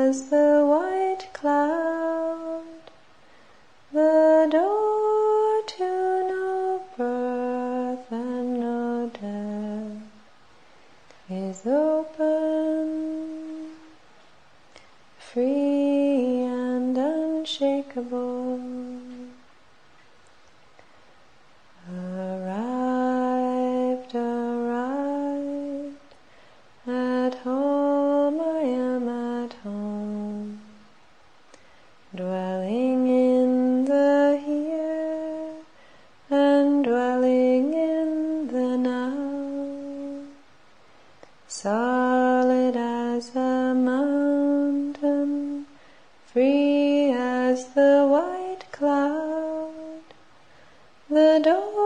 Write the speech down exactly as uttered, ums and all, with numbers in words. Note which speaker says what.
Speaker 1: as the white cloud, the door to no birth and no death is open, free and unshakable. Arrived, arrived, at home I am at home, dwelling in the here and dwelling in the now, solid as a mountain, free as the white cloud, the door